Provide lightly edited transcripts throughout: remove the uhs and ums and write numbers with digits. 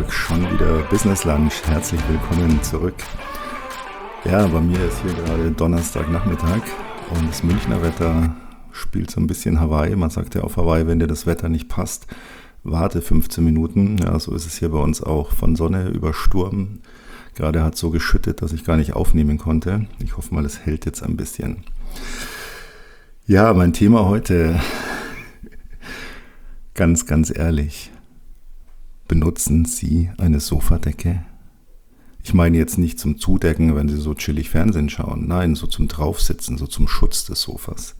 Tag, schon wieder Business Lunch. Herzlich willkommen zurück. Ja, bei mir ist hier gerade Donnerstagnachmittag und das Münchner Wetter spielt so ein bisschen Hawaii. Man sagt ja auf Hawaii, wenn dir das Wetter nicht passt, warte 15 Minuten. Ja, so ist es hier bei uns auch, von Sonne über Sturm. Gerade hat es so geschüttet, dass ich gar nicht aufnehmen konnte. Ich hoffe mal, es hält jetzt ein bisschen. Ja, mein Thema heute, ganz ehrlich. Benutzen Sie eine Sofadecke? Ich meine jetzt nicht zum Zudecken, wenn Sie so chillig Fernsehen schauen. Nein, so zum Draufsitzen, so zum Schutz des Sofas.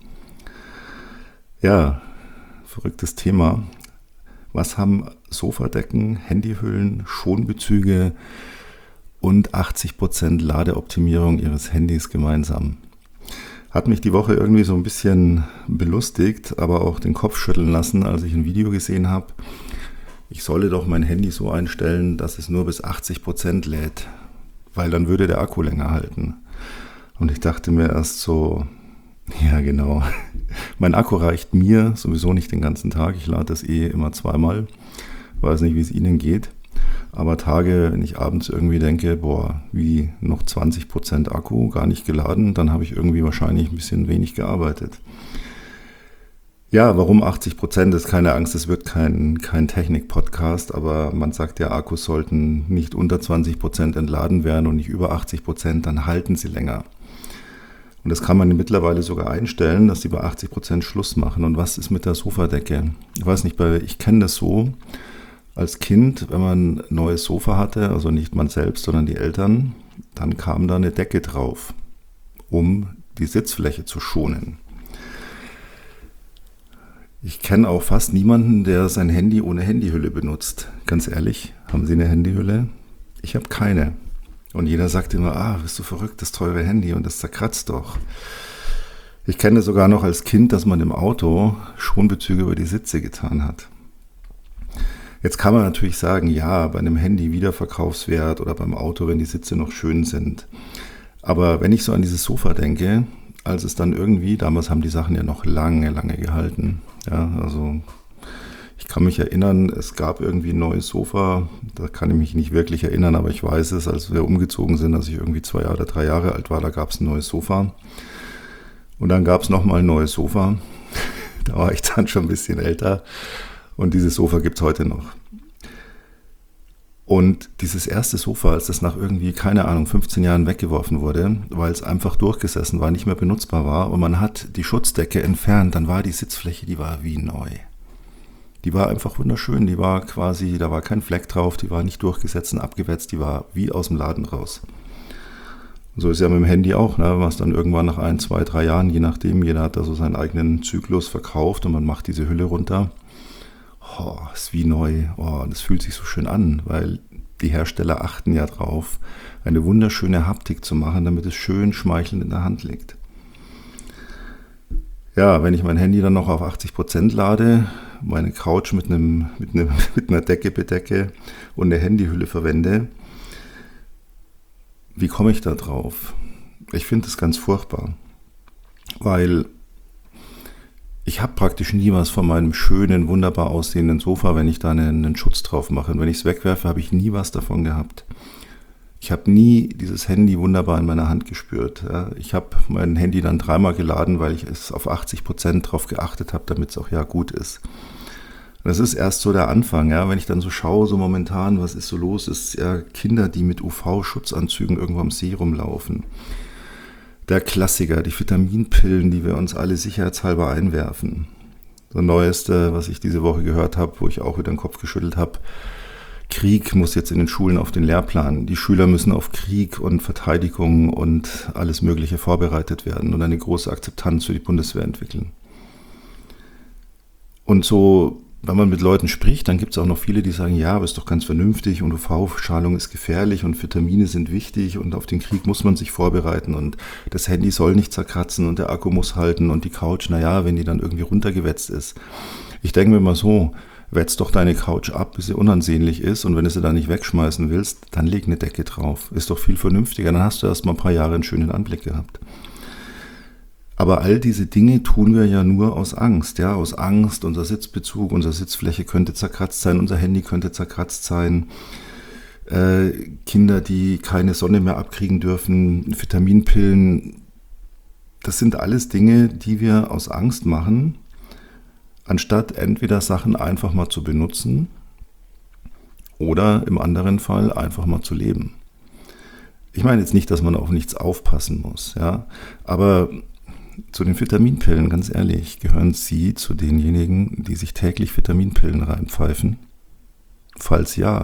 Ja, verrücktes Thema. Was haben Sofadecken, Handyhüllen, Schonbezüge und 80% Ladeoptimierung Ihres Handys gemeinsam? Hat mich die Woche irgendwie so ein bisschen belustigt, aber auch den Kopf schütteln lassen, als ich ein Video gesehen habe. Ich solle doch mein Handy so einstellen, dass es nur bis 80% lädt, weil dann würde der Akku länger halten. Und ich dachte mir erst so, ja genau, mein Akku reicht mir sowieso nicht den ganzen Tag. Ich lade das immer zweimal, weiß nicht, wie es Ihnen geht. Aber Tage, wenn ich abends irgendwie denke, wie noch 20% Akku, gar nicht geladen, dann habe ich irgendwie wahrscheinlich ein bisschen wenig gearbeitet. Ja, warum 80%? Ist keine Angst, es wird kein Technik-Podcast, aber man sagt ja, Akkus sollten nicht unter 20% entladen werden und nicht über 80%, dann halten sie länger. Und das kann man mittlerweile sogar einstellen, dass sie bei 80% Schluss machen. Und was ist mit der Sofadecke? Ich weiß nicht, ich kenne das so, als Kind, wenn man ein neues Sofa hatte, also nicht man selbst, sondern die Eltern, dann kam da eine Decke drauf, um die Sitzfläche zu schonen. Ich kenne auch fast niemanden, der sein Handy ohne Handyhülle benutzt. Ganz ehrlich, haben Sie eine Handyhülle? Ich habe keine. Und jeder sagt immer, bist du verrückt, das teure Handy und das zerkratzt doch. Ich kenne sogar noch als Kind, dass man im Auto Schonbezüge über die Sitze getan hat. Jetzt kann man natürlich sagen, ja, bei einem Handy Wiederverkaufswert oder beim Auto, wenn die Sitze noch schön sind. Aber wenn ich so an dieses Sofa denke, als es dann irgendwie, damals haben die Sachen ja noch lange gehalten. Ja, also ich kann mich erinnern, es gab irgendwie ein neues Sofa, da kann ich mich nicht wirklich erinnern, aber ich weiß es, als wir umgezogen sind, als ich irgendwie 2 oder 3 Jahre alt war, da gab es ein neues Sofa. Und dann gab es nochmal ein neues Sofa, da war ich dann schon ein bisschen älter und dieses Sofa gibt es heute noch. Und dieses erste Sofa, als das nach irgendwie, 15 Jahren weggeworfen wurde, weil es einfach durchgesessen war, nicht mehr benutzbar war und man hat die Schutzdecke entfernt, dann war die Sitzfläche, die war wie neu. Die war einfach wunderschön, da war kein Fleck drauf, die war nicht durchgesetzt und abgewetzt, die war wie aus dem Laden raus. Und so ist ja mit dem Handy auch, ne? Was dann irgendwann nach 1, 2, 3 Jahren, je nachdem, jeder hat da so seinen eigenen Zyklus verkauft und man macht diese Hülle runter. Ist wie neu, das fühlt sich so schön an, weil die Hersteller achten ja drauf, eine wunderschöne Haptik zu machen, damit es schön schmeichelnd in der Hand liegt. Ja, wenn ich mein Handy dann noch auf 80% lade, meine Couch mit einer Decke bedecke und eine Handyhülle verwende, wie komme ich da drauf? Ich finde das ganz furchtbar, weil ich habe praktisch nie was von meinem schönen, wunderbar aussehenden Sofa, wenn ich da einen Schutz drauf mache. Und wenn ich es wegwerfe, habe ich nie was davon gehabt. Ich habe nie dieses Handy wunderbar in meiner Hand gespürt. Ja. Ich habe mein Handy dann 3-mal geladen, weil ich es auf 80% drauf geachtet habe, damit es auch gut ist. Das ist erst so der Anfang, ja. Wenn ich dann so schaue, so momentan, was ist so los, ist ja Kinder, die mit UV-Schutzanzügen irgendwo am See rumlaufen. Der Klassiker, die Vitaminpillen, die wir uns alle sicherheitshalber einwerfen. Das Neueste, was ich diese Woche gehört habe, wo ich auch wieder den Kopf geschüttelt habe, Krieg muss jetzt in den Schulen auf den Lehrplan. Die Schüler müssen auf Krieg und Verteidigung und alles Mögliche vorbereitet werden und eine große Akzeptanz für die Bundeswehr entwickeln. Und so, wenn man mit Leuten spricht, dann gibt es auch noch viele, die sagen, ja, aber ist doch ganz vernünftig und UV-Strahlung ist gefährlich und Vitamine sind wichtig und auf den Krieg muss man sich vorbereiten und das Handy soll nicht zerkratzen und der Akku muss halten und die Couch, wenn die dann irgendwie runtergewetzt ist. Ich denke mir mal so, wetz doch deine Couch ab, bis sie unansehnlich ist und wenn du sie dann nicht wegschmeißen willst, dann leg eine Decke drauf. Ist doch viel vernünftiger, dann hast du erst mal ein paar Jahre einen schönen Anblick gehabt. Aber all diese Dinge tun wir ja nur aus Angst, aus Angst, unser Sitzbezug, unsere Sitzfläche könnte zerkratzt sein, unser Handy könnte zerkratzt sein. Kinder, die keine Sonne mehr abkriegen dürfen, Vitaminpillen. Das sind alles Dinge, die wir aus Angst machen, anstatt entweder Sachen einfach mal zu benutzen oder im anderen Fall einfach mal zu leben. Ich meine jetzt nicht, dass man auf nichts aufpassen muss, ja, aber zu den Vitaminpillen, ganz ehrlich, gehören Sie zu denjenigen, die sich täglich Vitaminpillen reinpfeifen? Falls ja,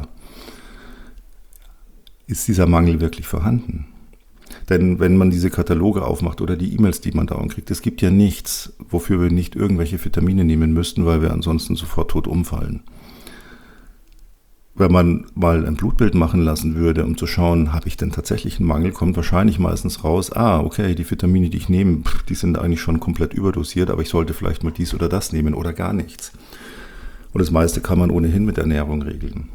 ist dieser Mangel wirklich vorhanden? Denn wenn man diese Kataloge aufmacht oder die E-Mails, die man dauernd kriegt, es gibt ja nichts, wofür wir nicht irgendwelche Vitamine nehmen müssten, weil wir ansonsten sofort tot umfallen. Wenn man mal ein Blutbild machen lassen würde, um zu schauen, habe ich denn tatsächlich einen Mangel, kommt wahrscheinlich meistens raus, okay, die Vitamine, die ich nehme, die sind eigentlich schon komplett überdosiert, aber ich sollte vielleicht mal dies oder das nehmen oder gar nichts. Und das meiste kann man ohnehin mit Ernährung regeln.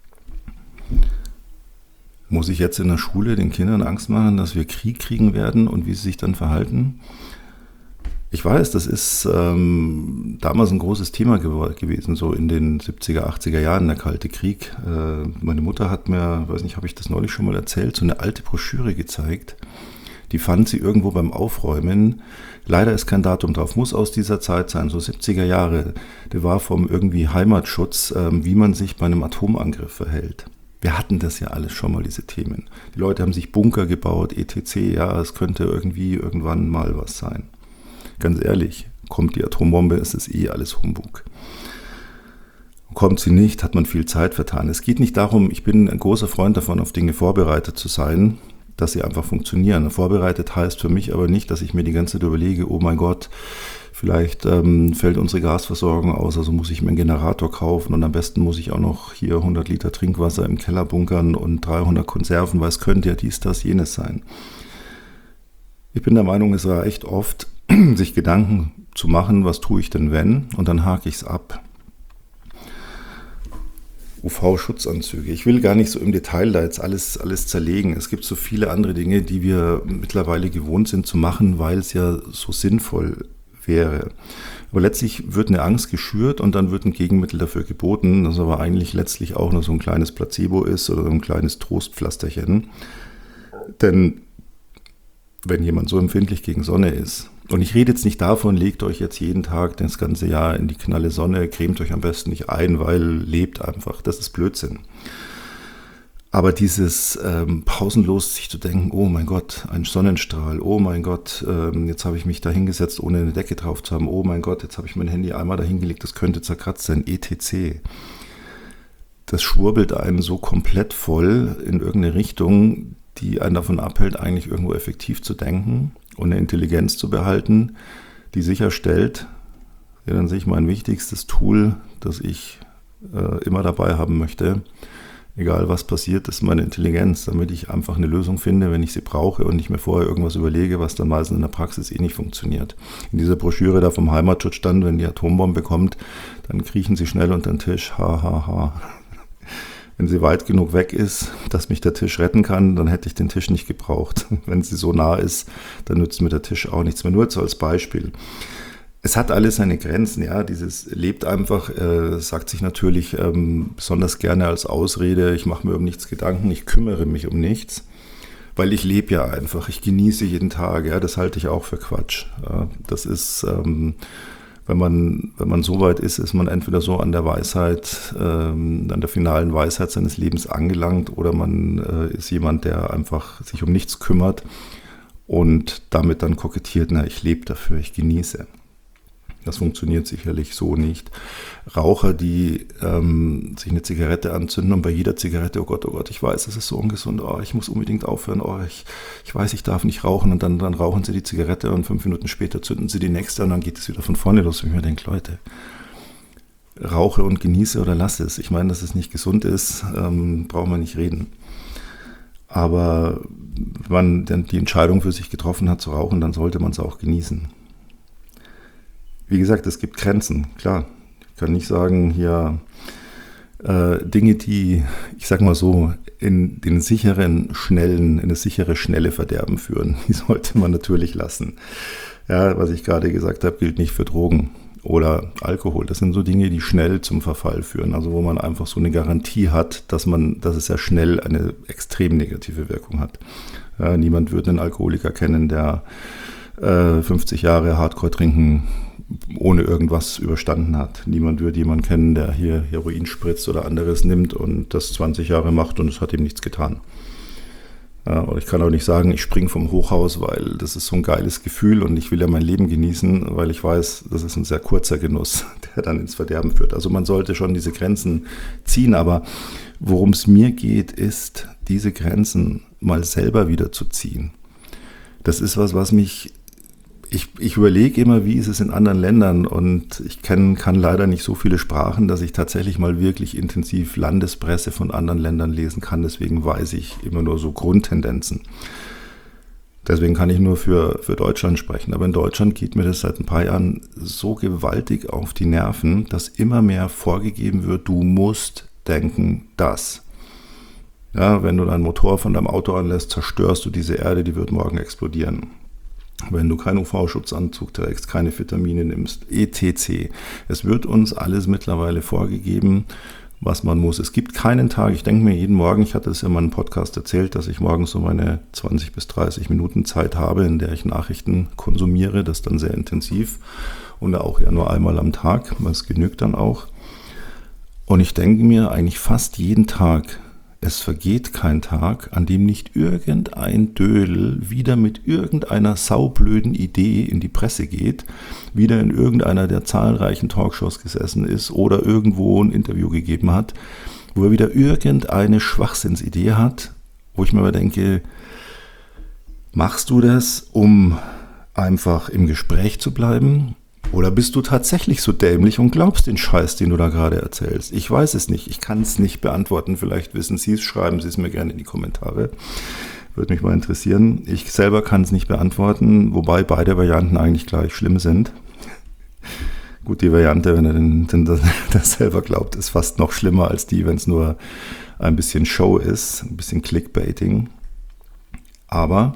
Muss ich jetzt in der Schule den Kindern Angst machen, dass wir Krieg kriegen werden und wie sie sich dann verhalten? Ich weiß, das ist damals ein großes Thema gewesen, so in den 70er, 80er Jahren, der Kalte Krieg. Meine Mutter hat mir, weiß nicht, habe ich das neulich schon mal erzählt, so eine alte Broschüre gezeigt. Die fand sie irgendwo beim Aufräumen. Leider ist kein Datum drauf, muss aus dieser Zeit sein, so 70er Jahre. Der war vom irgendwie Heimatschutz, wie man sich bei einem Atomangriff verhält. Wir hatten das ja alles schon mal, diese Themen. Die Leute haben sich Bunker gebaut, etc. Ja, es könnte irgendwie irgendwann mal was sein. Ganz ehrlich, kommt die Atombombe, ist es alles Humbug. Kommt sie nicht, hat man viel Zeit vertan. Es geht nicht darum, ich bin ein großer Freund davon, auf Dinge vorbereitet zu sein, dass sie einfach funktionieren. Vorbereitet heißt für mich aber nicht, dass ich mir die ganze Zeit überlege, oh mein Gott, vielleicht fällt unsere Gasversorgung aus, also muss ich mir einen Generator kaufen und am besten muss ich auch noch hier 100 Liter Trinkwasser im Keller bunkern und 300 Konserven, weil es könnte ja dies, das, jenes sein. Ich bin der Meinung, es reicht oft, sich Gedanken zu machen, was tue ich denn wenn, und dann hake ich es ab. UV-Schutzanzüge. Ich will gar nicht so im Detail da jetzt alles zerlegen. Es gibt so viele andere Dinge, die wir mittlerweile gewohnt sind zu machen, weil es ja so sinnvoll wäre. Aber letztlich wird eine Angst geschürt und dann wird ein Gegenmittel dafür geboten, das aber eigentlich letztlich auch nur so ein kleines Placebo ist oder so ein kleines Trostpflasterchen. Denn wenn jemand so empfindlich gegen Sonne ist, und ich rede jetzt nicht davon, legt euch jetzt jeden Tag das ganze Jahr in die knalle Sonne, cremt euch am besten nicht ein, weil lebt einfach. Das ist Blödsinn. Aber dieses pausenlos sich zu denken, oh mein Gott, ein Sonnenstrahl, oh mein Gott, jetzt habe ich mich da hingesetzt, ohne eine Decke drauf zu haben, oh mein Gott, jetzt habe ich mein Handy einmal da hingelegt, das könnte zerkratzt sein, etc. Das schwurbelt einen so komplett voll in irgendeine Richtung, die einen davon abhält, eigentlich irgendwo effektiv zu denken und eine Intelligenz zu behalten, die sicherstellt, ja, dann sehe ich mein wichtigstes Tool, das ich immer dabei haben möchte, egal was passiert, ist meine Intelligenz, damit ich einfach eine Lösung finde, wenn ich sie brauche und nicht mir vorher irgendwas überlege, was dann meistens in der Praxis nicht funktioniert. In dieser Broschüre da vom Heimatschutz stand, wenn die Atombombe kommt, dann kriechen sie schnell unter den Tisch, ha, ha, ha. Wenn sie weit genug weg ist, dass mich der Tisch retten kann, dann hätte ich den Tisch nicht gebraucht. Wenn sie so nah ist, dann nützt mir der Tisch auch nichts mehr. Nur so als Beispiel. Es hat alles seine Grenzen, ja. Dieses lebt einfach, sagt sich natürlich besonders gerne als Ausrede, ich mache mir um nichts Gedanken, ich kümmere mich um nichts, weil ich lebe ja einfach, ich genieße jeden Tag, ja. Das halte ich auch für Quatsch. Ja. Das ist wenn man so weit ist, ist man entweder so an der Weisheit, an der finalen Weisheit seines Lebens angelangt, oder man ist jemand, der einfach sich um nichts kümmert und damit dann kokettiert, ich lebe dafür, ich genieße. Das funktioniert sicherlich so nicht. Raucher, die sich eine Zigarette anzünden und bei jeder Zigarette, oh Gott, ich weiß, das ist so ungesund, ich muss unbedingt aufhören, ich weiß, ich darf nicht rauchen, und dann rauchen sie die Zigarette und 5 Minuten später zünden sie die nächste und dann geht es wieder von vorne los. Und ich mir denke, Leute, rauche und genieße oder lasse es. Ich meine, dass es nicht gesund ist, brauchen wir nicht reden. Aber wenn man dann die Entscheidung für sich getroffen hat zu rauchen, dann sollte man es auch genießen. Wie gesagt, es gibt Grenzen, klar. Ich kann nicht sagen, hier Dinge, die, ich sag mal so, in das sichere, schnelle Verderben führen, die sollte man natürlich lassen. Ja, was ich gerade gesagt habe, gilt nicht für Drogen. oder Alkohol. Das sind so Dinge, die schnell zum Verfall führen. Also wo man einfach so eine Garantie hat, dass es ja schnell eine extrem negative Wirkung hat. Niemand würde einen Alkoholiker kennen, der 50 Jahre Hardcore trinken ohne irgendwas überstanden hat. Niemand würde jemanden kennen, der hier Heroin spritzt oder anderes nimmt und das 20 Jahre macht und es hat ihm nichts getan. Und ich kann auch nicht sagen, ich springe vom Hochhaus, weil das ist so ein geiles Gefühl und ich will ja mein Leben genießen, weil ich weiß, das ist ein sehr kurzer Genuss, der dann ins Verderben führt. Also man sollte schon diese Grenzen ziehen, aber worum es mir geht, ist, diese Grenzen mal selber wieder zu ziehen. Das ist was mich... Ich überlege immer, wie ist es in anderen Ländern und ich kann leider nicht so viele Sprachen, dass ich tatsächlich mal wirklich intensiv Landespresse von anderen Ländern lesen kann. Deswegen weiß ich immer nur so Grundtendenzen. Deswegen kann ich nur für Deutschland sprechen. Aber in Deutschland geht mir das seit ein paar Jahren so gewaltig auf die Nerven, dass immer mehr vorgegeben wird, du musst denken, dass. Ja, wenn du deinen Motor von deinem Auto anlässt, zerstörst du diese Erde, die wird morgen explodieren. Wenn du keinen UV-Schutzanzug trägst, keine Vitamine nimmst, etc. Es wird uns alles mittlerweile vorgegeben, was man muss. Es gibt keinen Tag, ich denke mir jeden Morgen, ich hatte es ja in meinem Podcast erzählt, dass ich morgens so meine 20 bis 30 Minuten Zeit habe, in der ich Nachrichten konsumiere, das dann sehr intensiv und auch ja nur einmal am Tag, das genügt dann auch. Und ich denke mir eigentlich fast jeden Tag, es vergeht kein Tag, an dem nicht irgendein Dödel wieder mit irgendeiner saublöden Idee in die Presse geht, wieder in irgendeiner der zahlreichen Talkshows gesessen ist oder irgendwo ein Interview gegeben hat, wo er wieder irgendeine Schwachsinnsidee hat, wo ich mir aber denke, machst du das, um einfach im Gespräch zu bleiben? Oder bist du tatsächlich so dämlich und glaubst den Scheiß, den du da gerade erzählst? Ich weiß es nicht. Ich kann es nicht beantworten. Vielleicht wissen Sie es. Schreiben Sie es mir gerne in die Kommentare. Würde mich mal interessieren. Ich selber kann es nicht beantworten, wobei beide Varianten eigentlich gleich schlimm sind. Gut, die Variante, wenn er das selber glaubt, ist fast noch schlimmer als die, wenn es nur ein bisschen Show ist, ein bisschen Clickbaiting. Aber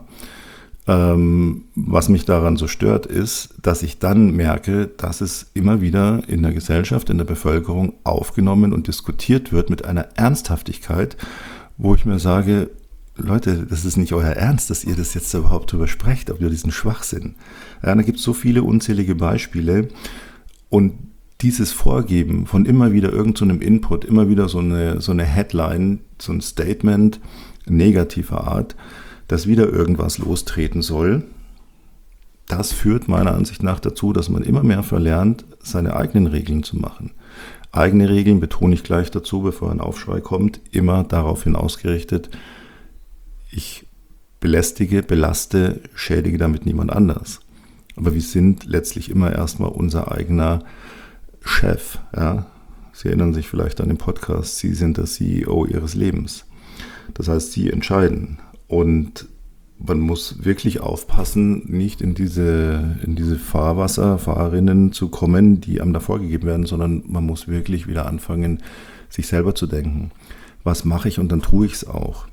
was mich daran so stört, ist, dass ich dann merke, dass es immer wieder in der Gesellschaft, in der Bevölkerung aufgenommen und diskutiert wird mit einer Ernsthaftigkeit, wo ich mir sage, Leute, das ist nicht euer Ernst, dass ihr das jetzt überhaupt drüber sprecht, über diesen Schwachsinn. Ja, da gibt es so viele unzählige Beispiele und dieses Vorgeben von immer wieder irgendeinem Input, immer wieder so eine Headline, so ein Statement negativer Art, dass wieder irgendwas lostreten soll, das führt meiner Ansicht nach dazu, dass man immer mehr verlernt, seine eigenen Regeln zu machen. Eigene Regeln, betone ich gleich dazu, bevor ein Aufschrei kommt, immer daraufhin ausgerichtet, ich belästige, belaste, schädige damit niemand anders. Aber wir sind letztlich immer erstmal unser eigener Chef. Ja? Sie erinnern sich vielleicht an den Podcast, Sie sind der CEO Ihres Lebens. Das heißt, Sie entscheiden. Und man muss wirklich aufpassen, nicht in diese Fahrrinnen zu kommen, die einem da vorgegeben werden, sondern man muss wirklich wieder anfangen, sich selber zu denken. Was mache ich und dann tue ich es auch.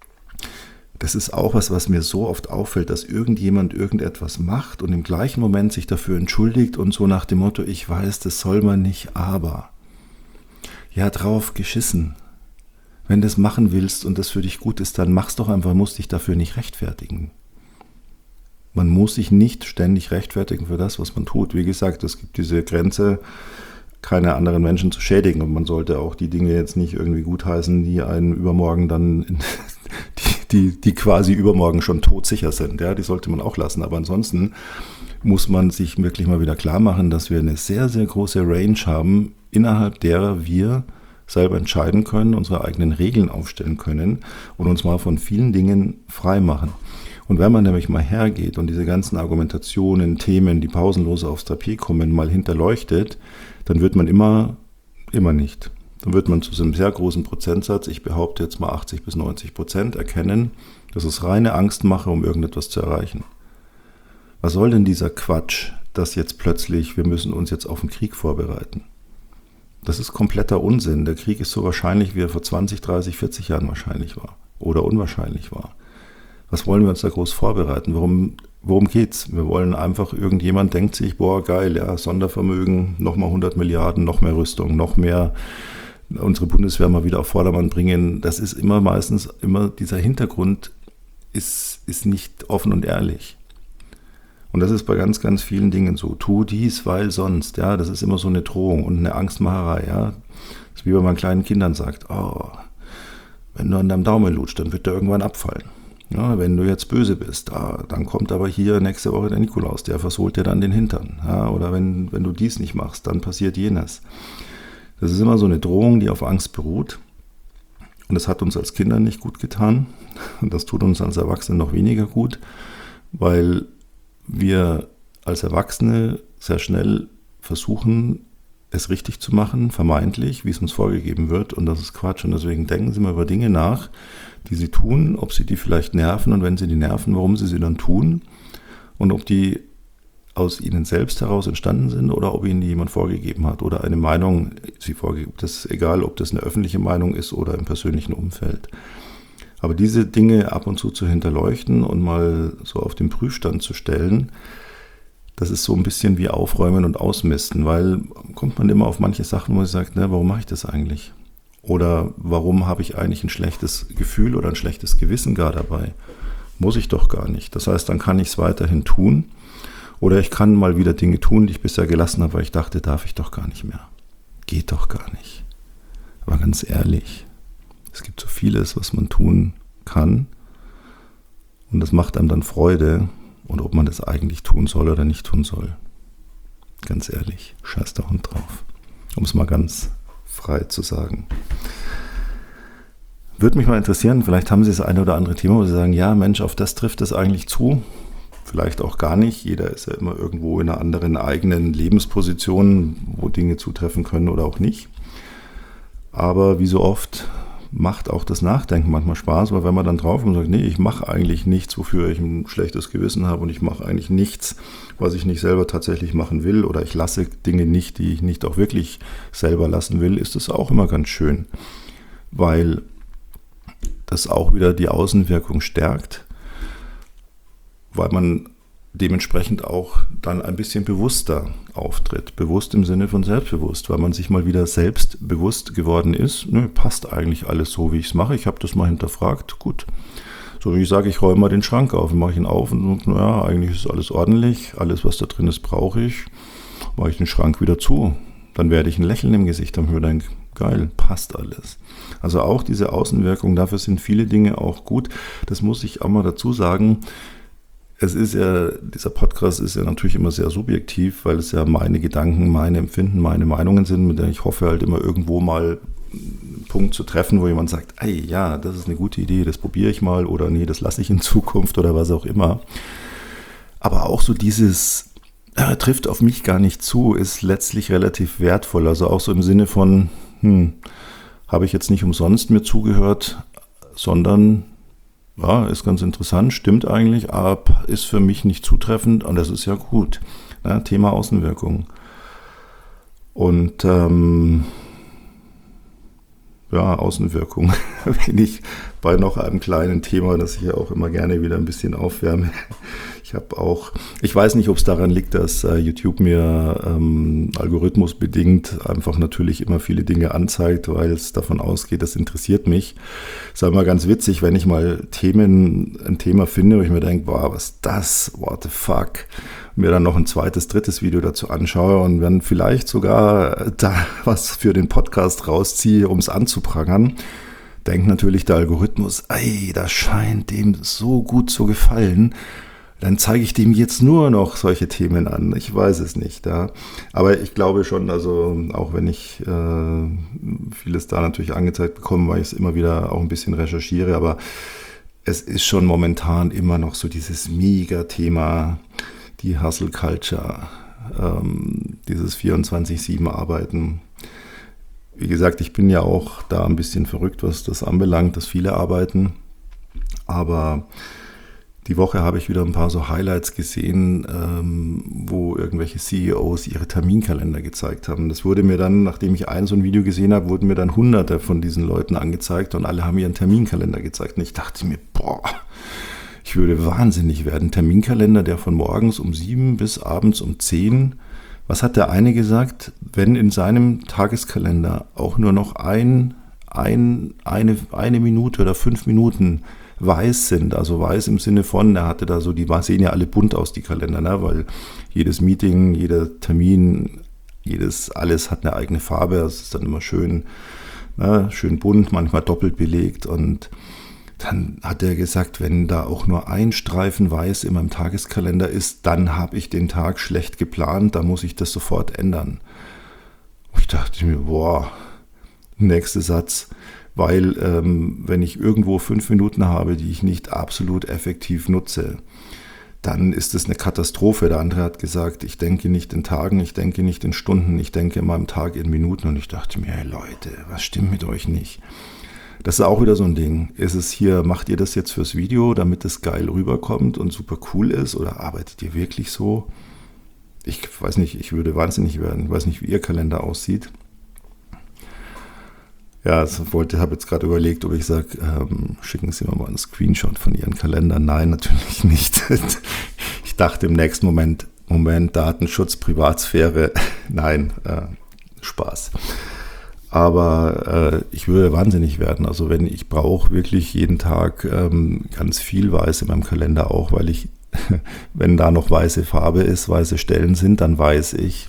Das ist auch was mir so oft auffällt, dass irgendjemand irgendetwas macht und im gleichen Moment sich dafür entschuldigt und so nach dem Motto, ich weiß, das soll man nicht, aber. Ja, drauf geschissen. Wenn du es machen willst und das für dich gut ist, dann mach's doch einfach, musst dich dafür nicht rechtfertigen. Man muss sich nicht ständig rechtfertigen für das, was man tut. Wie gesagt, es gibt diese Grenze, keine anderen Menschen zu schädigen und man sollte auch die Dinge jetzt nicht irgendwie gutheißen, die einen übermorgen dann, die quasi übermorgen schon todsicher sind. Ja, die sollte man auch lassen. Aber ansonsten muss man sich wirklich mal wieder klar machen, dass wir eine sehr, sehr große Range haben, innerhalb derer wir selber entscheiden können, unsere eigenen Regeln aufstellen können und uns mal von vielen Dingen frei machen. Und wenn man nämlich mal hergeht und diese ganzen Argumentationen, Themen, die pausenlos aufs Tapet kommen, mal hinterleuchtet, dann wird man immer nicht. Dann wird man zu so einem sehr großen Prozentsatz, ich behaupte jetzt mal 80-90%, erkennen, dass es reine Angstmache, um irgendetwas zu erreichen. Was soll denn dieser Quatsch, dass jetzt plötzlich, wir müssen uns jetzt auf den Krieg vorbereiten? Das ist kompletter Unsinn. Der Krieg ist so wahrscheinlich, wie er vor 20, 30, 40 Jahren wahrscheinlich war oder unwahrscheinlich war. Was wollen wir uns da groß vorbereiten? worum geht's? Wir wollen einfach, irgendjemand denkt sich, boah, geil, ja, Sondervermögen, nochmal 100 Milliarden, noch mehr Rüstung, noch mehr unsere Bundeswehr mal wieder auf Vordermann bringen. Das ist meistens dieser Hintergrund ist nicht offen und ehrlich. Und das ist bei ganz, ganz vielen Dingen so. Tu dies, weil sonst. Ja, das ist immer so eine Drohung und eine Angstmacherei. Ja, das ist wie wenn man kleinen Kindern sagt, oh, wenn du an deinem Daumen lutscht, dann wird der irgendwann abfallen. Ja, wenn du jetzt böse bist, dann kommt aber hier nächste Woche der Nikolaus, der versohlt dir dann den Hintern. Ja, oder wenn du dies nicht machst, dann passiert jenes. Das ist immer so eine Drohung, die auf Angst beruht. Und das hat uns als Kinder nicht gut getan. Und das tut uns als Erwachsene noch weniger gut, weil wir als Erwachsene sehr schnell versuchen, es richtig zu machen, vermeintlich, wie es uns vorgegeben wird. Und das ist Quatsch. Und deswegen denken Sie mal über Dinge nach, die Sie tun, ob Sie die vielleicht nerven und wenn Sie die nerven, warum Sie dann tun und ob die aus Ihnen selbst heraus entstanden sind oder ob Ihnen die jemand vorgegeben hat oder eine Meinung Sie vorgegeben. Das ist egal, ob das eine öffentliche Meinung ist oder im persönlichen Umfeld. Aber diese Dinge ab und zu hinterleuchten und mal so auf den Prüfstand zu stellen, das ist so ein bisschen wie Aufräumen und Ausmisten, weil kommt man immer auf manche Sachen, wo man sagt, ne, warum mache ich das eigentlich? Oder warum habe ich eigentlich ein schlechtes Gefühl oder ein schlechtes Gewissen gar dabei? Muss ich doch gar nicht. Das heißt, dann kann ich es weiterhin tun. Oder ich kann mal wieder Dinge tun, die ich bisher gelassen habe, weil ich dachte, darf ich doch gar nicht mehr. Geht doch gar nicht. Aber ganz ehrlich, es gibt so vieles, was man tun kann. Und das macht einem dann Freude. Und ob man das eigentlich tun soll oder nicht tun soll. Ganz ehrlich, scheiß der Hund drauf. Um es mal ganz frei zu sagen. Würde mich mal interessieren, vielleicht haben Sie das eine oder andere Thema, wo Sie sagen, ja Mensch, auf das trifft es eigentlich zu. Vielleicht auch gar nicht. Jeder ist ja immer irgendwo in einer anderen eigenen Lebensposition, wo Dinge zutreffen können oder auch nicht. Aber wie so oft macht auch das Nachdenken manchmal Spaß, weil wenn man dann drauf kommt und sagt, nee, ich mache eigentlich nichts, wofür ich ein schlechtes Gewissen habe und ich mache eigentlich nichts, was ich nicht selber tatsächlich machen will oder ich lasse Dinge nicht, die ich nicht auch wirklich selber lassen will, ist das auch immer ganz schön, weil das auch wieder die Außenwirkung stärkt, weil man dementsprechend auch dann ein bisschen bewusster auftritt. Bewusst im Sinne von selbstbewusst, weil man sich mal wieder selbst bewusst geworden ist. Nö, passt eigentlich alles so, wie ich es mache. Ich habe das mal hinterfragt. Gut. So wie ich sage, ich räume mal den Schrank auf. Mache ich ihn auf und naja, eigentlich ist alles ordentlich. Alles, was da drin ist, brauche ich. Mache ich den Schrank wieder zu. Dann werde ich ein Lächeln im Gesicht haben und mir denke, geil, passt alles. Also auch diese Außenwirkung, dafür sind viele Dinge auch gut. Das muss ich auch mal dazu sagen. Es ist ja, dieser Podcast ist ja natürlich immer sehr subjektiv, weil es ja meine Gedanken, meine Empfinden, meine Meinungen sind, mit denen ich hoffe halt immer irgendwo mal einen Punkt zu treffen, wo jemand sagt, ey, ja, das ist eine gute Idee, das probiere ich mal oder nee, das lasse ich in Zukunft oder was auch immer. Aber auch so dieses, trifft auf mich gar nicht zu, ist letztlich relativ wertvoll. Also auch so im Sinne von, habe ich jetzt nicht umsonst mir zugehört, sondern ja, ist ganz interessant, stimmt eigentlich, aber ist für mich nicht zutreffend und das ist ja gut. Ja, Thema Außenwirkung. Und Außenwirkung bin ich bei noch einem kleinen Thema, das ich ja auch immer gerne wieder ein bisschen aufwärme. Ich weiß nicht, ob es daran liegt, dass YouTube mir algorithmusbedingt einfach natürlich immer viele Dinge anzeigt, weil es davon ausgeht, das interessiert mich. Es ist immer ganz witzig, wenn ich mal ein Thema finde, wo ich mir denke, boah, was ist das? What the fuck? Mir dann noch ein zweites, drittes Video dazu anschaue und dann vielleicht sogar da was für den Podcast rausziehe, um es anzuprangern, denkt natürlich der Algorithmus, ey, das scheint dem so gut zu gefallen. Dann zeige ich dem jetzt nur noch solche Themen an. Ich weiß es nicht. Ja. Aber ich glaube schon, also auch wenn ich vieles da natürlich angezeigt bekomme, weil ich es immer wieder auch ein bisschen recherchiere, aber es ist schon momentan immer noch so dieses Mega-Thema, die Hustle Culture, dieses 24/7 Arbeiten. Wie gesagt, ich bin ja auch da ein bisschen verrückt, was das anbelangt, dass viele arbeiten, aber die Woche habe ich wieder ein paar so Highlights gesehen, wo irgendwelche CEOs ihre Terminkalender gezeigt haben. Das wurde mir dann, nachdem ich so ein Video gesehen habe, wurden mir dann Hunderte von diesen Leuten angezeigt und alle haben ihren Terminkalender gezeigt. Und ich dachte mir, boah, Ich würde wahnsinnig werden. Terminkalender, der von morgens um 7 bis abends um 10. Was hat der eine gesagt? Wenn in seinem Tageskalender auch nur noch eine Minute oder 5 Minuten weiß sind, also weiß im Sinne von, er hatte da so, die sehen ja alle bunt aus, die Kalender, ne? Weil jedes Meeting, jeder Termin, alles hat eine eigene Farbe, das ist dann immer schön, ne? Schön bunt, manchmal doppelt belegt. Und dann hat er gesagt, wenn da auch nur ein Streifen weiß in meinem Tageskalender ist, dann habe ich den Tag schlecht geplant, da muss ich das sofort ändern. Und ich dachte mir, boah, nächster Satz, weil wenn ich irgendwo 5 Minuten habe, die ich nicht absolut effektiv nutze, dann ist es eine Katastrophe. Der andere hat gesagt, ich denke nicht in Tagen, ich denke nicht in Stunden, ich denke in meinem Tag in Minuten. Und ich dachte mir, hey Leute, was stimmt mit euch nicht? Das ist auch wieder so ein Ding. Ist es hier, macht ihr das jetzt fürs Video, damit es geil rüberkommt und super cool ist? Oder arbeitet ihr wirklich so? Ich weiß nicht, ich würde wahnsinnig werden. Ich weiß nicht, wie ihr Kalender aussieht. Ja, habe jetzt gerade überlegt, ob ich sage, schicken Sie mir mal einen Screenshot von Ihren Kalendern. Nein, natürlich nicht. Ich dachte im nächsten Moment, Datenschutz, Privatsphäre. Nein, Spaß. Aber ich würde wahnsinnig werden. Also ich brauche wirklich jeden Tag ganz viel weiß in meinem Kalender auch, weil ich, wenn da noch weiße Farbe ist, weiße Stellen sind, dann weiß ich,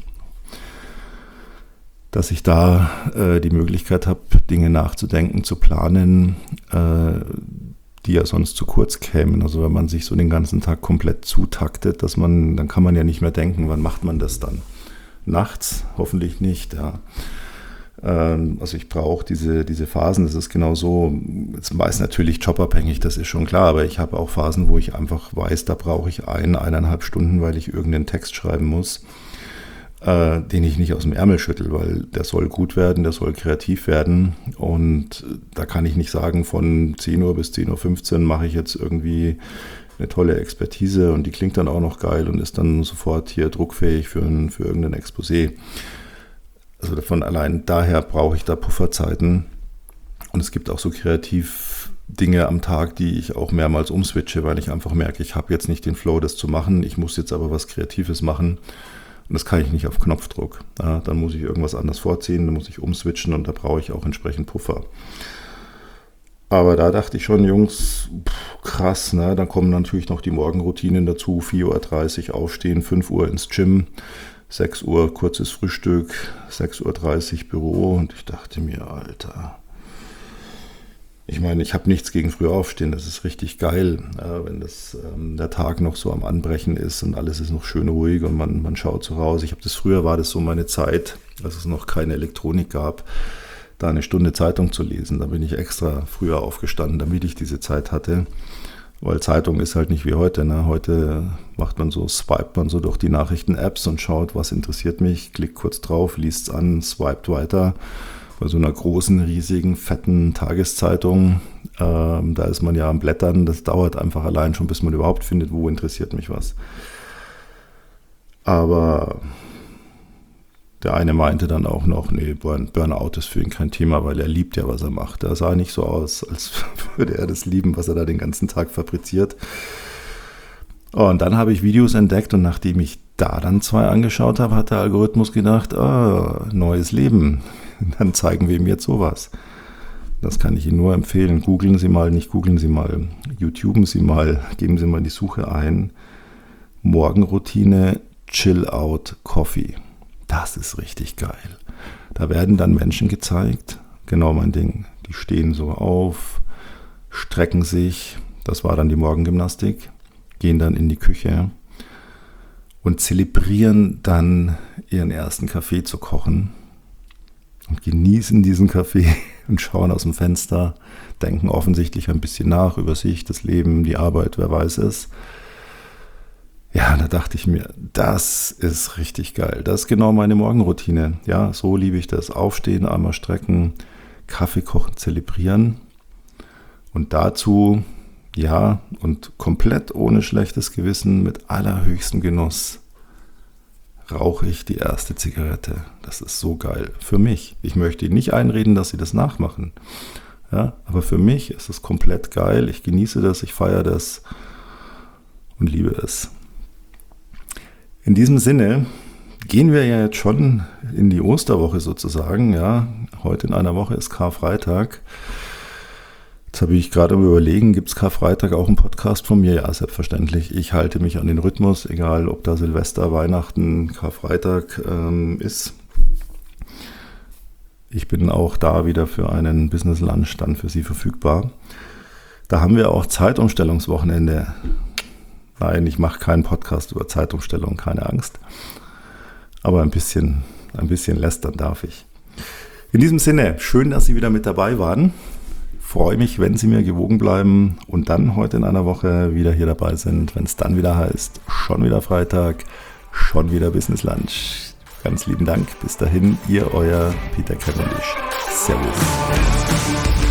dass ich da die Möglichkeit habe, Dinge nachzudenken, zu planen, die ja sonst zu kurz kämen. Also wenn man sich so den ganzen Tag komplett zutaktet, dann kann man ja nicht mehr denken, wann macht man das dann? Nachts? Hoffentlich nicht, ja. Also ich brauche diese Phasen, das ist genau so, jetzt meist natürlich jobabhängig, das ist schon klar, aber ich habe auch Phasen, wo ich einfach weiß, da brauche ich 1,5 Stunden, weil ich irgendeinen Text schreiben muss, den ich nicht aus dem Ärmel schüttel, weil der soll gut werden, der soll kreativ werden und da kann ich nicht sagen, von 10 Uhr bis 10.15 Uhr mache ich jetzt irgendwie eine tolle Expertise und die klingt dann auch noch geil und ist dann sofort hier druckfähig für irgendein Exposé. Also von allein daher brauche ich da Pufferzeiten und es gibt auch so kreativ Dinge am Tag, die ich auch mehrmals umswitche, weil ich einfach merke, ich habe jetzt nicht den Flow, das zu machen, ich muss jetzt aber was Kreatives machen. Und das kann ich nicht auf Knopfdruck. Ja, dann muss ich irgendwas anders vorziehen, dann muss ich umswitchen und da brauche ich auch entsprechend Puffer. Aber da dachte ich schon, Jungs, krass, ne? Dann kommen natürlich noch die Morgenroutinen dazu. 4.30 Uhr aufstehen, 5 Uhr ins Gym, 6 Uhr kurzes Frühstück, 6.30 Uhr Büro. Und ich dachte mir, Alter, ich meine, ich habe nichts gegen früh aufstehen, das ist richtig geil, wenn der Tag noch so am Anbrechen ist und alles ist noch schön ruhig und man schaut so raus. Früher war das so meine Zeit, als es noch keine Elektronik gab, da eine Stunde Zeitung zu lesen. Da bin ich extra früher aufgestanden, damit ich diese Zeit hatte, weil Zeitung ist halt nicht wie heute. Ne? Heute swipet man so durch die Nachrichten-Apps und schaut, was interessiert mich, klickt kurz drauf, liest es an, swipet weiter. Bei so einer großen, riesigen, fetten Tageszeitung, da ist man ja am Blättern, das dauert einfach allein schon, bis man überhaupt findet, wo interessiert mich was. Aber der eine meinte dann auch noch, nee, Burnout ist für ihn kein Thema, weil er liebt ja, was er macht. Er sah nicht so aus, als würde er das lieben, was er da den ganzen Tag fabriziert. Und dann habe ich Videos entdeckt und nachdem ich da dann 2 angeschaut habe, hat der Algorithmus gedacht, neues Leben. Dann zeigen wir ihm jetzt sowas. Das kann ich Ihnen nur empfehlen. Googeln Sie mal, YouTuben Sie mal, geben Sie mal in die Suche ein. Morgenroutine, Chill-Out, Coffee. Das ist richtig geil. Da werden dann Menschen gezeigt, genau mein Ding. Die stehen so auf, strecken sich, das war dann die Morgengymnastik, gehen dann in die Küche und zelebrieren dann ihren ersten Kaffee zu kochen. Und genießen diesen Kaffee und schauen aus dem Fenster, denken offensichtlich ein bisschen nach über sich, das Leben, die Arbeit, wer weiß es. Ja, da dachte ich mir, das ist richtig geil. Das ist genau meine Morgenroutine. Ja, so liebe ich das. Aufstehen, einmal strecken, Kaffee kochen, zelebrieren. Und dazu, ja, und komplett ohne schlechtes Gewissen, mit allerhöchstem Genuss, rauche ich die erste Zigarette. Das ist so geil. Für mich. Ich möchte Ihnen nicht einreden, dass Sie das nachmachen. Ja, aber für mich ist es komplett geil. Ich genieße das, ich feiere das. und liebe es. In diesem Sinne gehen wir ja jetzt schon in die Osterwoche sozusagen. Ja, heute in einer Woche ist Karfreitag. Jetzt habe ich gerade überlegen, gibt es Karfreitag auch einen Podcast von mir? Ja, selbstverständlich. Ich halte mich an den Rhythmus, egal ob da Silvester, Weihnachten, Karfreitag ist. Ich bin auch da wieder für einen Business Lunch dann für Sie verfügbar. Da haben wir auch Zeitumstellungswochenende. Nein, ich mache keinen Podcast über Zeitumstellung, keine Angst. Aber ein bisschen lästern darf ich. In diesem Sinne, schön, dass Sie wieder mit dabei waren. Freue mich, wenn Sie mir gewogen bleiben und dann heute in einer Woche wieder hier dabei sind, wenn es dann wieder heißt, schon wieder Freitag, schon wieder Business Lunch. Ganz lieben Dank. Bis dahin, Ihr, euer Peter Cavendish. Servus.